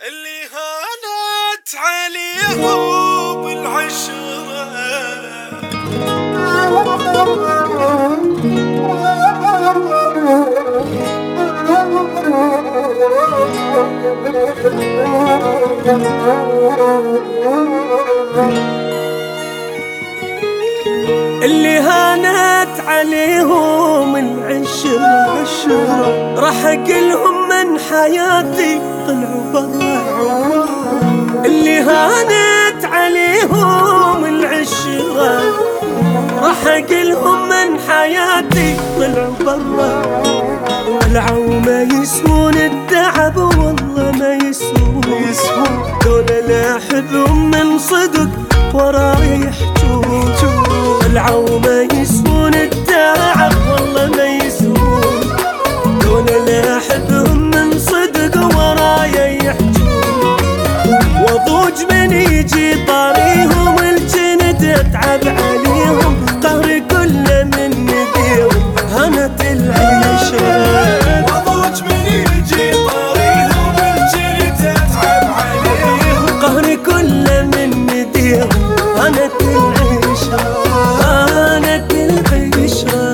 اللي هانت عليهم العشرة اللي هانت عليهم العشرة راح اقلهم من حياتي طلعوا برا. اللي هانت عليهم العشرة راح اقلهم من حياتي طلعوا برا. طلعوا ما يسوون التعب والله ما يسوون دول لا احبهم من صدق وراي يحجون. طلعوا ما يسوون التعب والله ما يسوون دول لا احبهم من صدق وراي يحجون. وضوج من يجي طاريهم الجند اتعب عليهم قهري كله من نديهم هانت العيشة. وضوج من يجي طاريهم الجند اتعب عليهم قهري كله من نديهم هانت العيشة هانت العيشة.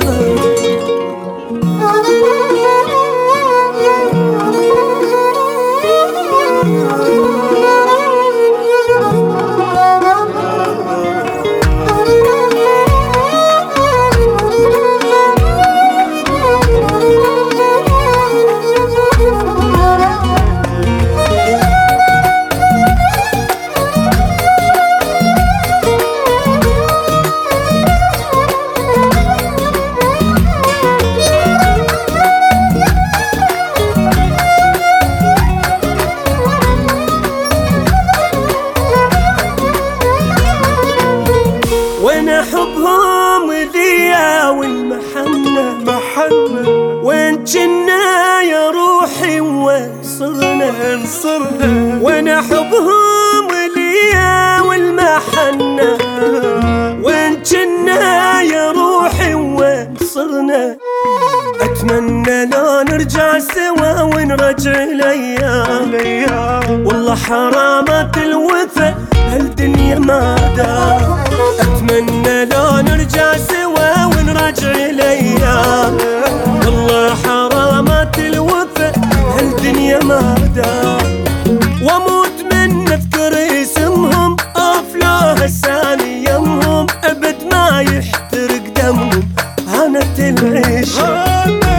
وين حبهم ذيا والمحنة وين جنا يا روحي وين صرنا وين حبهم ذيا والمحنة وين جنا يا روحي وين صرنا. اتمنى لو نرجع سوا ونرجع الايام والله حرامات الوفا هالدنيا ما دام. اتمنى لو نرجع سوا ونرجع الايام والله حرامات الوفا هالدنيا ما دام. واموت من اذكر اسمهم افلاه الثاني يمهم ابد ما يحترق دمهم هانت العيشة.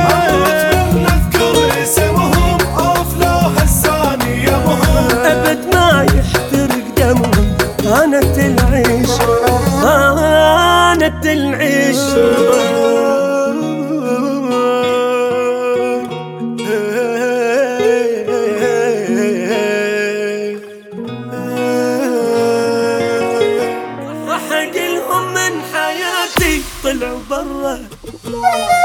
ابد ما يحترق دمهم هانت العيشة هانت العيشة. راح اقلهم من حياتي طلعوا برا.